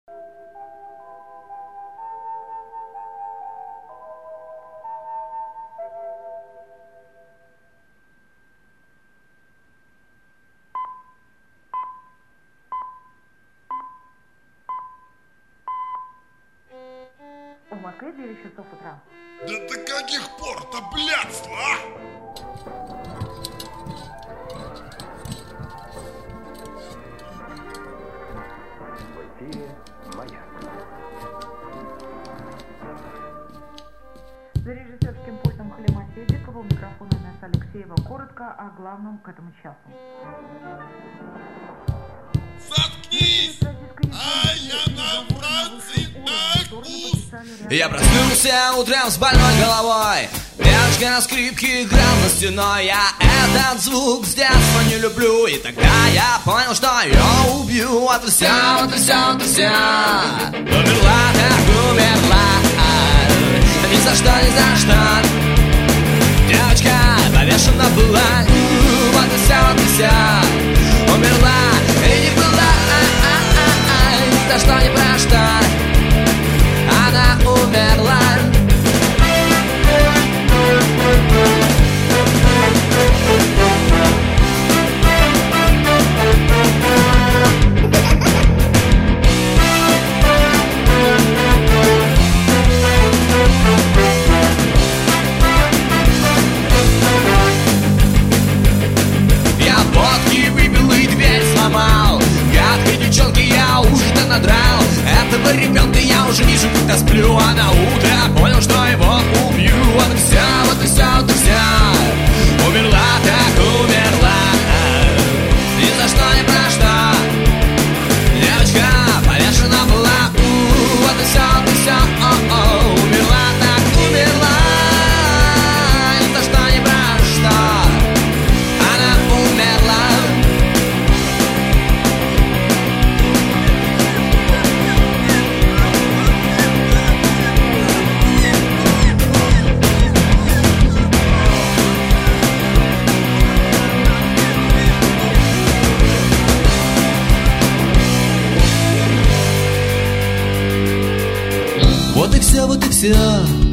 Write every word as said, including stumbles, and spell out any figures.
В Москве девять часов утра. Да до каких пор-то блядство, а? В эфире «Маяк». За режиссерским пультом Халима Седикова, у микрофона Инесса Алексеева. Коротко о главном к этому часу. Заткнись! А я на Франции так. Я проснулся утром с больной головой. Девочка на скрипке играл за стеной. Я этот звук с детства не люблю. И тогда я понял, что ее убью. Вот и все, вот и все, вот и все. Умерла, так умерла. Ни за что, ни за что. Девочка повешена была. Вот и все, вот и все. Умерла и не была. Ни за что, ни про что. Она умерла. Я водки выпил и дверь сломал. Гадкой девчонки я уже-то надрал. Этого ребенка я уже не живу, когда сплю. А на утро понял, что его убью. Вот и все, вот и все, вот и все. Умерла, так умерла. Ни за что, ни про что. Девочка повешена была. У, вот и все, вот и все. О-о. Умерла, так умерла. Ни за что, ни про что. Она умерла. Вот и все, вот и все.